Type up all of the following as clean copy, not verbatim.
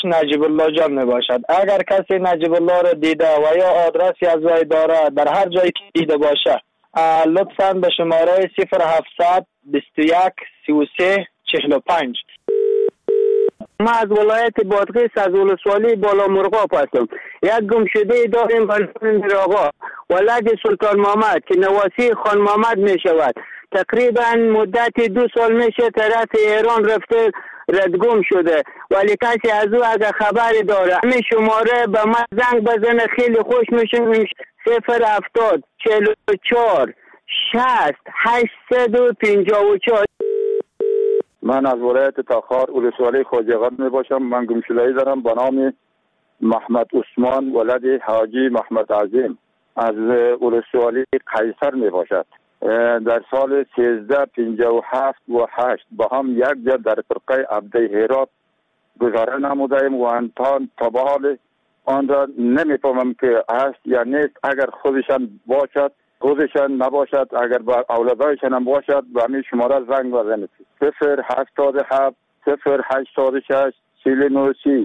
نجیب الله جان می باشد. اگر کسی نجیب الله را دیده و یا آدرسی از وی داره در هر جایی که دیده باشه لطفاً به شماره 0700 21 33 45. ما از ولایت بادغیس از ولسوالی بالا مرغاب هستم. یک گمشده داریم به نام میرآقا ولد سلطان محمد که نواسی خان محمد می شود. تقریبا مدت 2 سال میشه طرف ایران رفته ردگم شده، ولی کسی از او اگر خبری داره همین شماره به من زنگ بزنه خیلی خوش میشه. 070 44 60 854. من از ولایت تاخار ولسوالی خواجه‌قد می باشم. من گمشده‌ای دارم به نام محمد عثمان ولد حاجی محمد عظیم از ولسوالی قیصر می باشد. در سال 1357 و 8 با هم یک جا در فرقه عبده هرات گذاره نمودیم و انتان تا به حال آن را نمیفهمم که هست یا نیست. اگر خودشان باشد خودشان نباشد، اگر با اولادایشان هم باشد به همین شماره زنگ بزنید 077 086 4930.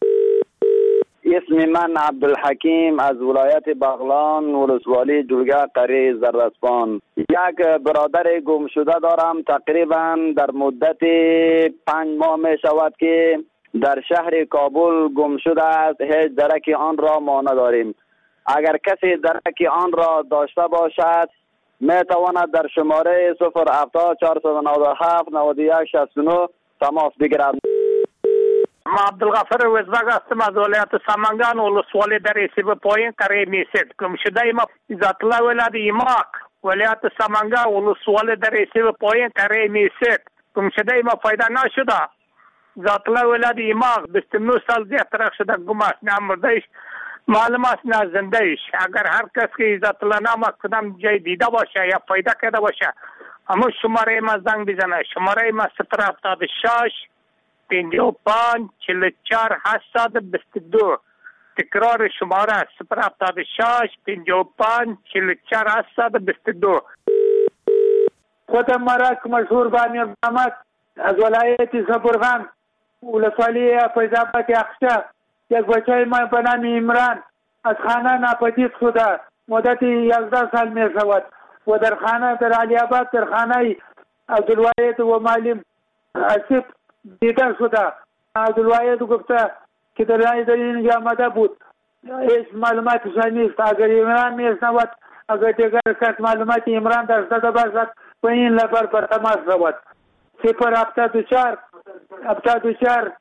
اسم من عبدالحکیم از ولایت بغلان ولسوالی جلگه قریه زرسپان. یک برادر گم شده دارم. تقریبا در مدت 5 ماه می شود که در شهر کابل گم شده است. هیچ درک آن را ما نداریم. اگر کسی درک آن را داشته باشد می تواند در شماره 070 497 91 69 تماس بگیرد. ما عبدالغفر وزبگ هستم از ولایت سمنگان ولسوالی در سیب پایین قریه میسید. گمشده ما عزت الله ولد ایماق ولایت سمنگان ولسوالی در سیب پایین قریه میسید. گمشده ما پیدا نشده. عزت الله ولد ایماق 29 سال دیگه ترک شده. گم است، نه مردهش معلوم است نه زندهش. اگر هر کس که عزت الله نام کدام جای دیده باشه یا پیدا کرده باشه همون شماره ما زنگ بزنه. شماره ما 076 55 44 822. تکرار شماره 076 55 44 822. خودم مرک مشهور بانی محمد از ولایت زبرغان ولسوالی فیض‌آباد اخشا. یک بچه ما به نام عمران از خانه ناپدید شده مدت 11 سال می شود و در خانه در علی آباد در خانه عبدالواحد و معلم اسیب دیده شده. عبدالواحد گفته که در اینجا آمده بود. هیچ معلوماتش نیست. اگر عمران میشنود، اگر دیگر کس معلومات عمران داشته باشد و این لبر بر تماس شود 074 74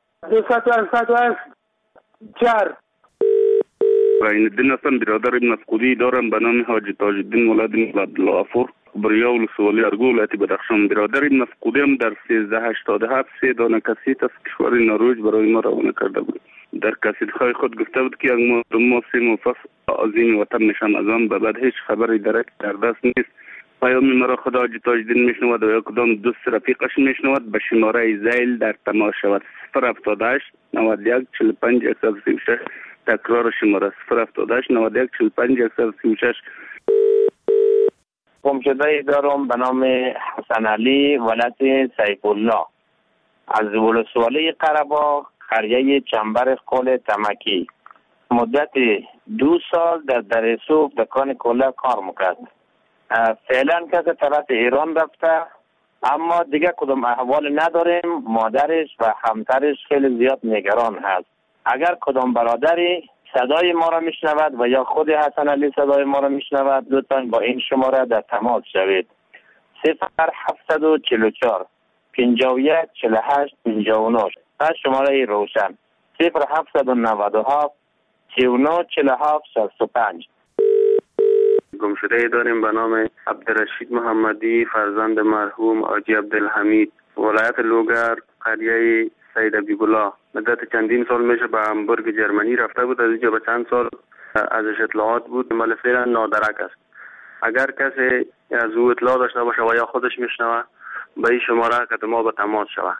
284. این الدین هستم، برادر مسعودی دارم به نام حاجی تاج الدین ولد عبدالغفور بریا ولسوالی ارگو ولایت بدخشان. برادر مسعودی هم در 1387 3 دانه کسیت از کشور نروژ برای ما روانه کرده بود. در کسیت‌های خود گفته بود که یک ماه 3 ماه پس از این وطن میشم. از آن به بعد هیچ خبری درک در دست نیست. پیام مرا خدا حاجی تاج الدین میشنود و یا کدام دوست رفیقش میشنود به شماره زیل در تماس شود 078 91 45 136. تکرار شماره 078 91 45 136. گمشده دارم به نام حسن علی ولد سیف الله از ولسوالی قره‌باغ قریه چنبر قل تمکی. مدت 2 سال در درسوب دکان کلا کار میکرد. فعلا کسی طرف ایران رفته اما دیگه کدام احوال نداریم. مادرش و همسرش خیلی زیاد نگران هست. اگر کدام برادری صدای ما را میشنود و یا خود حسن علی صدای ما را میشنود لطفاً با این شماره در تماس شوید 0744 51 48 59 و شماره روشن 0797 39 47 65. گمشده داریم به نام عبدالرشید محمدی فرزند مرحوم حاجی عبدالحمید ولایت لوگر قریه سید عبیب‌الله. مدت چندین سال میشه به همبورگ جرمنی رفته بود. از اینجا به چند سال ازش اطلاعات بود ولی فعلا نادرک است. اگر کسی از او اطلاع داشته باشه و یا خودش میشنوه به این شماره که ما به تماس شوه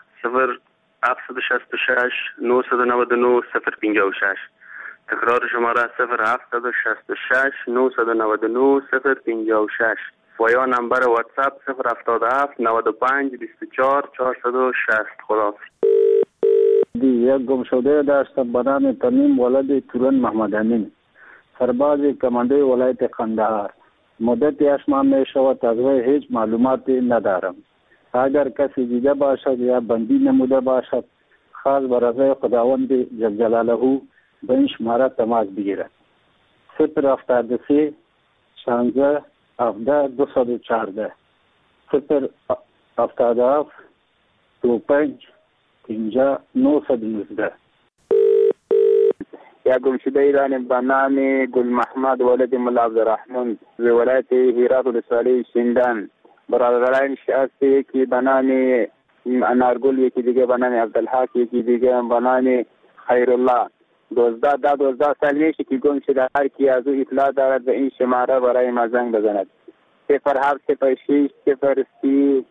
0766 999 056. تکرار شماره 0766 999 056 و یا نمبر واتساپ 077 95 24 460. خداحافظ. یک گمشده داشتم به نام تمیم ولد تورن محمد امین، سرباز کمانده ولایت قندهار. مدت 8 ماه می شود از وی هیچ معلوماتی ندارم. اگر کسی دیده باشد یا بندی نموده باشد خاص به رضای خداوند جل جلاله به این شماره تماس بگیرد. 073 16 17 214 077 25 50 919. یک گمشده ایرانی به نام گل محمد ولد ملا عبدالرحمن ز ولایت هرات ولسوالی شینډن. برادران هستی که به نام انارگل، یکی دیگه به نام عبدالحق، یکی دیگه به نام خیرالله. 12 سال میشه که گم شده. هر کی از او اطلاع دارد به این شماره برای ما زنگ بزند. 07 06 03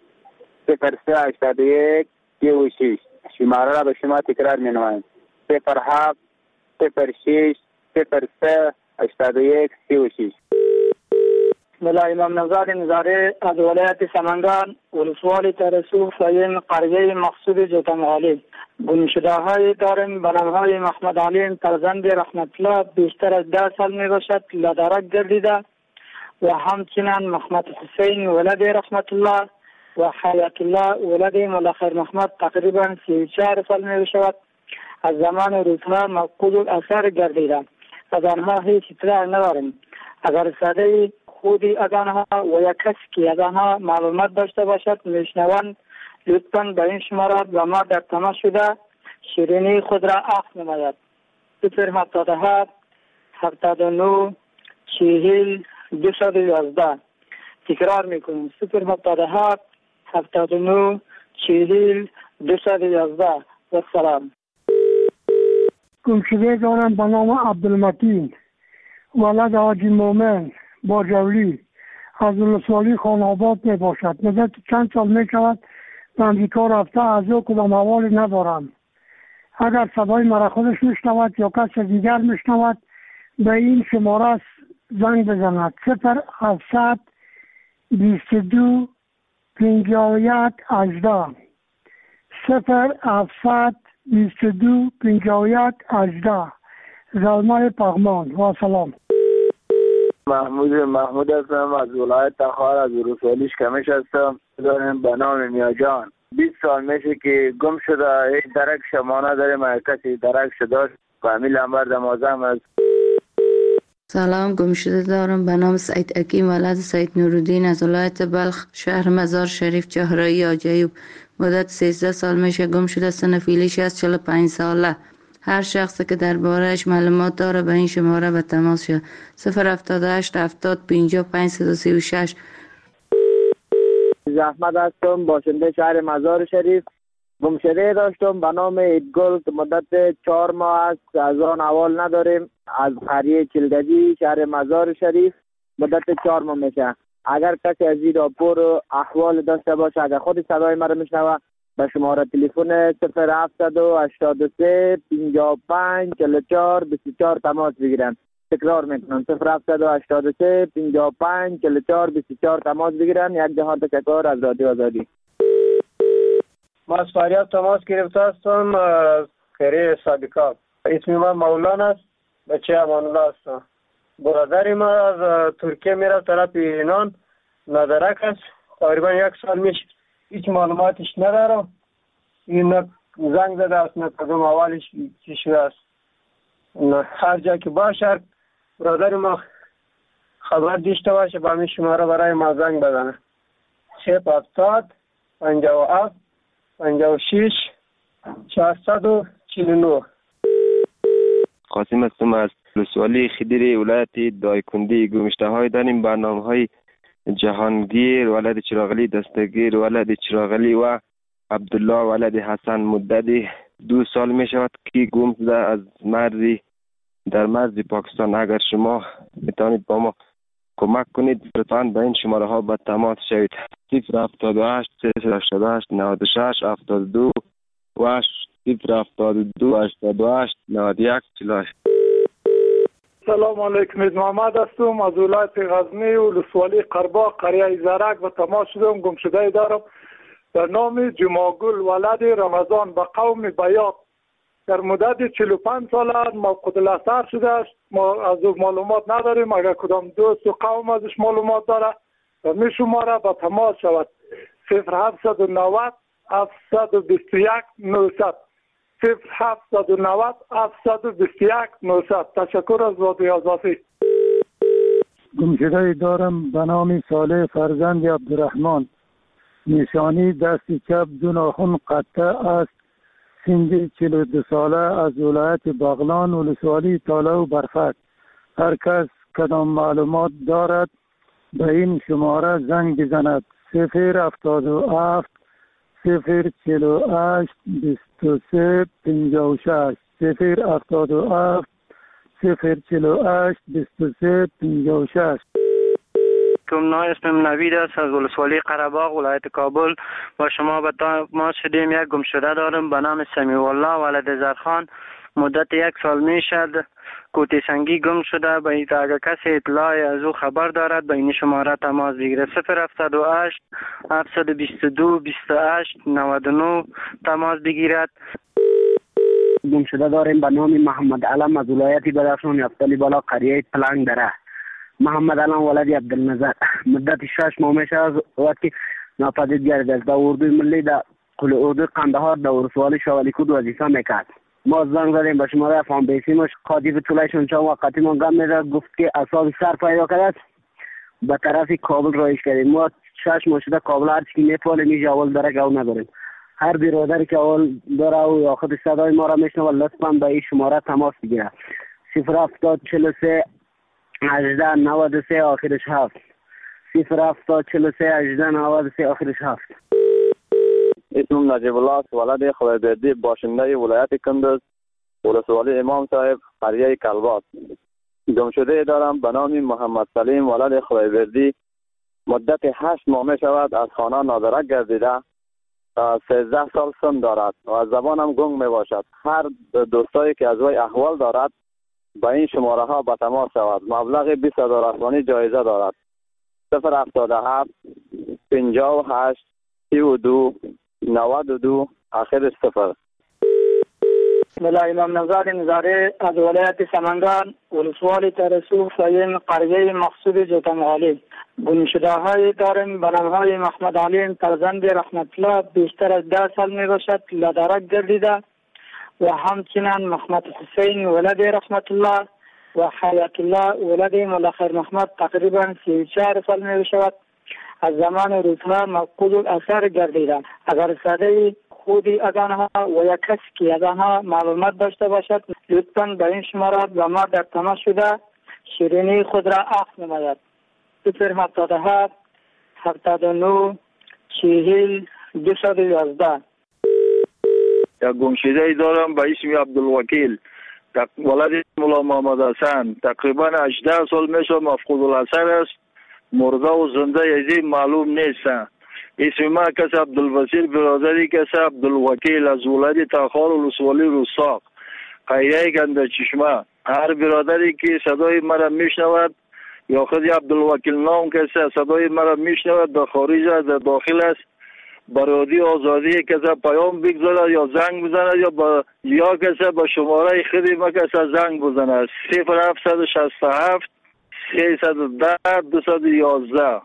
81 36. شماره را به شما تکرار می نمایم. 07 06 03 81 36. ملا امام نژاد نظاری از ولایت سمنگان ولسوالی ترسو فایم قریه مقصود جوتنغالی. گمشده های داریم به نامهای محمد علی فرزند رحمت الله بیشتر از 10 سال می باشد لدرک گردیده و همچنین محمد حسین ولد رحمت الله و حیات الله ولد ملا خیر محمد تقریبا 34 سال می باشد. از زمان روزها مفقود الاثر گردیده. از آنها هیچ اطلاع نداریم. اگر صدای خودی از آنها و یا کسی که از آنها معلومات داشته باشد میشنوند لطفاً به این شماره با ما در تماس شده شیرینی خود را عفو نماید. 077 79 40 211. تکرار میکنیم 077 79 40 211. و سلام. گمشده دارم به نام عبدالمتین ولد حاجی مومن باجولی از ولسوالی خانآباد می باشد. مدت چند سال می شود به امریکا رفته، از او کدام حوالی ندارم. اگر صدای مرا خودش میشنود یا کس دیگر میشنود به این شماره زنگ بزند. 0700 22 51 18 0700 22 51 18. زلمه پغمان. و سلام. محمود هستم از ولایت تخار، از ولسوالی شکمش هستم. دارم به نام میاجان. 20 سال میشه که گم شده. هیچ درک شما نداریم. اگر کسی درک شده کامیل انبر دمازم است. سلام. گمشده دارم به نام سعید حکیم ولد سعید نورالدین از ولایت بلخ شهر مزار شریف چهارراه آجایب. مدت 13 سال میشه گم شده. سن فعلیش از 45 ساله. هر شخصی که درباره‌اش معلومات داره به این شماره به تماس شد. 078 70 55 336. احمد هستم، باشنده شهر مزار شریف. گمشده داشتم به نام ایدگل که مدت 4 ماه است از آن احوال نداریم. از قریه چلگجی شهر مزار شریف مدت 4 ماه میشه. اگر کسی از این راپور احوال داشته باشه، اگر خود صدای مرا میشنوه به شماره تلفن 0783 55 44 24 تماس بگیرن. تکرار میکنم 0783 55 44 24 تماس بگیرن. یک جهان تشکر از رادیو آزادی. ما از فریاد تماس گرفته هستم از قریه صادقات. اسم من مولانا است، بچه امان الله هستم. برادر ما از ترکیه میره طرف ایران، ندرک است. تقریبا 1 سال میشه هیچ معلوماتش ندارم. این زنگ زده است نه کدام اولش چی شده است. هر جا که باشه برادر ما خبر داشته باشه با همین شماره برای ما زنگ بزنه. 070 57 56 449. قاسم هستم از ولسوالی خدیری ولایت دایکندی. گمشته های داریم به نام های جهانگیر ولد چراغلی دستگیر ولد چراغلی و عبدالله ولد حسن. مدت 2 سال می شود که گم شده از مرزی در مرز پاکستان. اگر شما میتونید با ما کمک کنید لطفاً به این شماره ها به تماس شوید. 078 388 96 72 و 072 88 91 48. سلام علیکم. محمد هستم از ولایت غزنی ولسوالی قرباق قریه زرک و تماس شدم. گمشده دارم به نام جماگل ولد رمضان به قوم بیات در مدت 45 سال مفقود الاثر شده است. ما از او معلومات نداریم. اگر کدام دوست و قوم ازش معلومات داره و می شماره با تماس شود 0790 721 900 0790 721 900. تشکر از رادیو آزادی. گمشده دارم به نام صالح فرزند عبدالرحمن. نشانی دست چپ دو ناخن قطع است. سن 42 ساله از ولایت بغلان ولسوالی تاله و برفک. هر کس کدام معلومات دارد به این شماره زنگ بزند 077 048 23 56 077 048 23 56. اسمم نوید است از ولسوالی قره‌باغ ولایت کابل. با شما به تماس شدیم. یک گمشده دارم به نام سمیع الله ولد زرخان. مدت 1 سال می شد کوتی سنگی گم شده. به اگر کسی اطلاع از او خبر دارد به این شماره تماس بگیره 078 722 28 99 تماس بگیرد. گمشده داریم به نام محمد علم از ولایت بدخشان یفتلی بالا قریه پلنگ دره. محمد علم ولد عبدالنظر. مدت 6 ماه میشه از وقتی ناپدید گردیده است. در اردوی ملی در قل اردوی قندهار در ولسوالی شاولیکود وظیفه میکرد. ما زنگ زدیم به شماره فام بیسیمش قاطی به طولشون چند وقتی ما گم میده گفت که اصاب سر پیدا کرد به طرف کابل رایش کردیم. ما 6 ماه شده کابل هر چی میپاله میشه اول داره گو نداریم. هر برادری که اول داره و یا خود صدای ما را میشنوه لطفا به این شماره تماس بگیره 070 43 18 93 آخرش 7 070 43 18 93 آخرش 7. اسمم نجیب الله است ولد خدایبردی باشنده ولایت کندز ولسوالی امام صاحب قریه کلباس. گمشده دارم به نام محمد سلیم ولد خدایبردی. مدت 8 ماه می شود از خانه نادرک گردیده. 13 سال سن دارد و از زبانم گنگ می باشد. هر دوستایی که از وی احوال دارد با این شماره ها به تماس شود. مبلغ 20,000 افغانی جایزه دارد 077 58 32 92 آخرش 0. بسم الله. امام نزار نزاره از ولایت سمنگان ولسوالی ترسوخ سایم قریه مقصود جوتمغالی. گمشده های داریم به نام های محمد علیم فرزند رحمت الله بیشتر از 10 سال می باشد لدرک گردیده و همچنین محمد حسین ولد رحمت الله و حیات الله ولد ملخیر محمد تقریبا 34 سال می باشد از زمان روزها مفقود الاثر گردیده. اگر صدای خودی از آنها و یک کسی که از آنها معلومات داشته باشد لطفاً به این شماره با ما در تماس شده شیرینی خود را عفو نماید 077 79 40 211. یک گمشده دارم به اسم عبدالوکیل ولد مولا محمد حسن. تقریبا 18 سال میشه مفقود الاثر است. مرده و زنده یزی معلوم نیستن. اسم ما کس عبدالوسیل برادری کس عبدالوکیل از ولایت تاخار ولسوالی رستاق قریه گنده چشمه. هر برادری که صدای مرا میشنود یا خود عبدالوکیل نام کس صدای مرا میشنود در خارج است در داخل است برادی آزادی کس پیام بگذارد یا زنگ بزند یا کس با شماره خودی ما کس زنگ بزند 0767 310 211.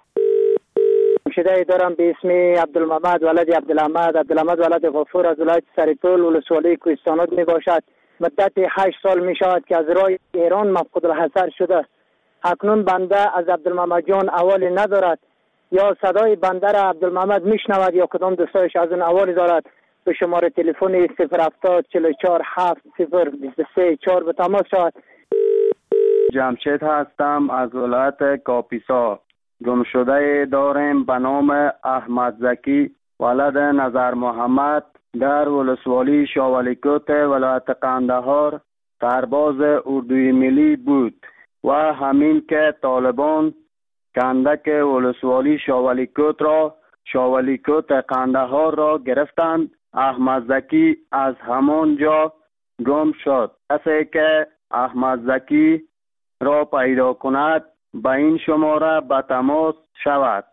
گمشده دارم به اسم عبدالمحمد ولد عبدالحمد ولد غفور از ولایت سریپول ولسوالی کوهستانات می باشد. مدت 8 سال می شود که از راه ایران مفقود الحضر شده. اکنون بنده از عبدالمحمد جان احوالی ندارد یا صدای بنده را عبدالمحمد می شنود یا کدام دوستایش از اون احوالی دارد به شماره تلفن 070 44 7 0 23 4 به تماس شود. جمشید هستم از ولایت کاپیسا. گمشده داریم به نام احمد زکی ولد نظر محمد در ولسوالی شاولیکوت ولایت قندهار سرباز اردوی ملی بود و همین که طالبان کندک ولسوالی شاولیکوت را شاولیکوت قندهار را گرفتند. احمد زکی از همان جا گم شد. کسی که احمد زکی را پیدا کند به این شماره به تماس شود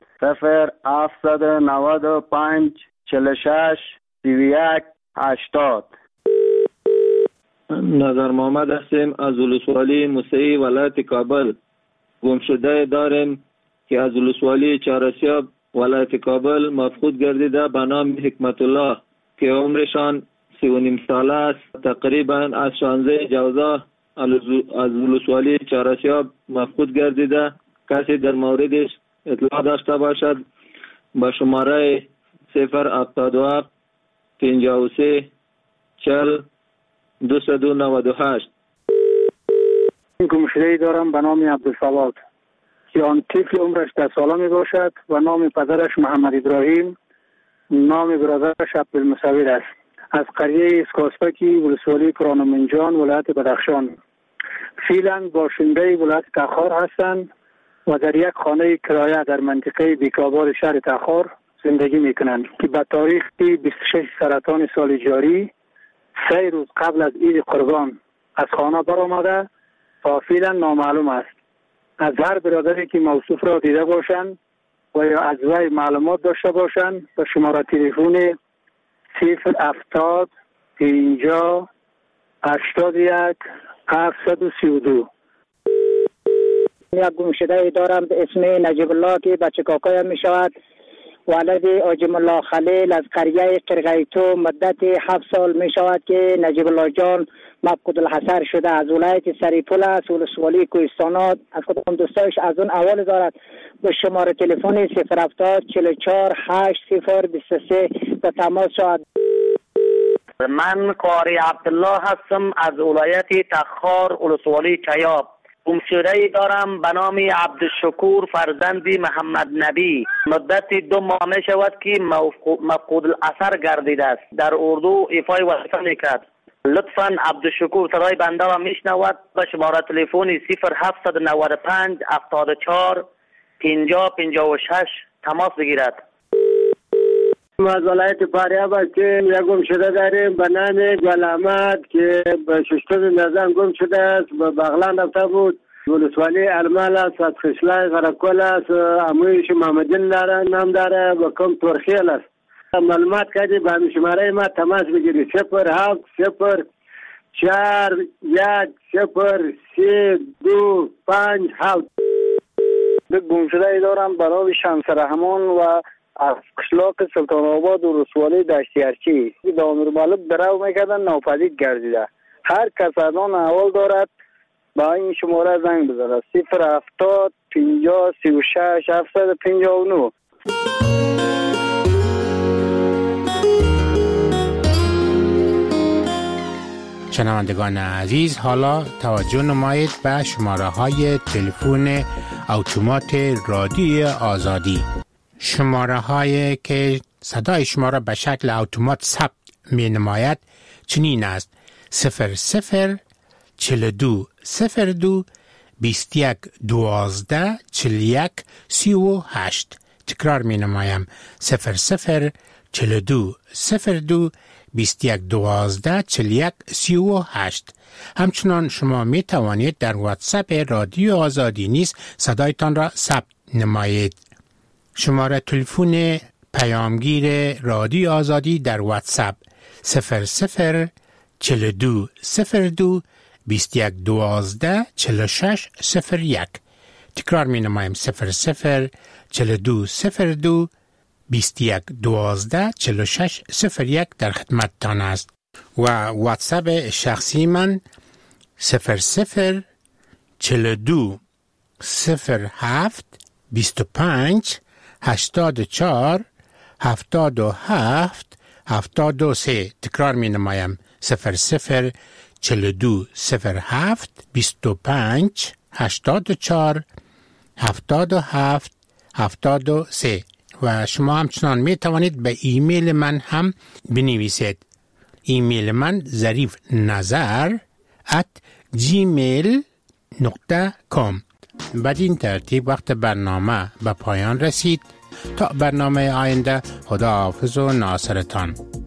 0795 46 31 80. نظر محمد هستیم از ولسوالی موسعی ولایت کابل. گمشده داریم که از ولسوالی چهارسیاب ولایت کابل مفقود گردیده به نام حکمت الله که عمرشان 39 ساله است. تقریبا از 16 جوزا از ولسوالی چهارسیاب مفقود گردیده. کسی در موردش اطلاع داشته باشد با شماره 077 53 40 298. گمشده‌ای دارم به نام عبدالصواد که آن طفل عمرش 10 ساله می باشد و نام پدرش محمد ابراهیم، نام برادرش عبدالمصور است. از قریه اسکاسپکی ولسوالی کرانمنجان ولایت بدخشان. فعلا باشنده ولایت تخار هستند و در یک خانه کرایه در منطقه بیکابار شهر تخار زندگی می کنند که به تاریخ 26 سرطان سال جاری 3 روز قبل از عید قربان از خانه برآمده و فعلا نامعلوم است. از هر برادری که موصوف را دیده باشند و یا از وی معلومات داشته باشند به شماره تلفن 070 50 81 732. یک گمشده دارم به اسم نجیب الله که بچه کاکایم می شود. ولد آجم الله خلیل از قریه قرغیتو مدت 7 سال می شود که نجیب الله جان مفقود الحصر شده. از ولایت سریپول است، ولسوالی کوهستانات. از خودم دوستایش از اون اول دارد به شماره تلفن 070 44 80 23 به تماس شود. من قاری عبدالله هستم از ولایت تخار ولسوالی چیاب. گمشده‌ای دارم به نام عبدالشکور فرزند محمد نبی. مدت 2 ماه می شود که مفقود الاثر گردیده است. در اردو ایفای وظیفه میکرد. لطفاً عبدالشکور صدای بنده را میشنود به شماره تلفن 0795 74 50 56 تماس بگیرد. از ولایت فاریاب هستیم. یک گمشده داریم به نام گل احمد که به 6 نزن گم شده است. به بغلان رفته بود. ولسوالی ارمل است، از خشلای غرقل است. امویش محمدین داره، نام داره و کم ترخیل است. معلومات کردی به همین شماره ما تماس بگیری 07 0 4 1 0 3 2 5 7. گمشده دارم به نام شمس رحمان و از قشلاق سلطان آباد و ولسوالی دشتی ارچی به امیر مالک درو میکردن ناپدید گردیده. هر کس از آن احوال دارد با این شماره زنگ بزنه 070 50 36 759. شنوندگان عزیز، حالا توجه نمایید به شماره های تلفن اتومات رادیو آزادی. شماره هایی که صدای شما را به شکل اتومات ثبت می نماید چنین است: 00 42 02 21 12 41 38. تکرار می نمایم 00 42 02 21 12 41 38. همچنان شما می توانید در واتساپ رادیو آزادی نیز صدایتان را ثبت نمایید. شماره تلفن پیامگیر رادیو آزادی در واتساپ 00 42 02 21 12 46 01. تکرار می نمایم 00 42 02 21 12 46 01 در خدمت تان است. و واتساپ شخصی من 00 42 07 25 84 77 73. تکرار می نمایم 00 42 07 25 84 77 73. و شما همچنان می توانید به ایمیل من هم بنویسید. ایمیل من zarifnazar@gmail.com. بدین ترتیب وقت برنامه به پایان رسید. تا برنامه آینده، خدا حافظ و ناصرتان.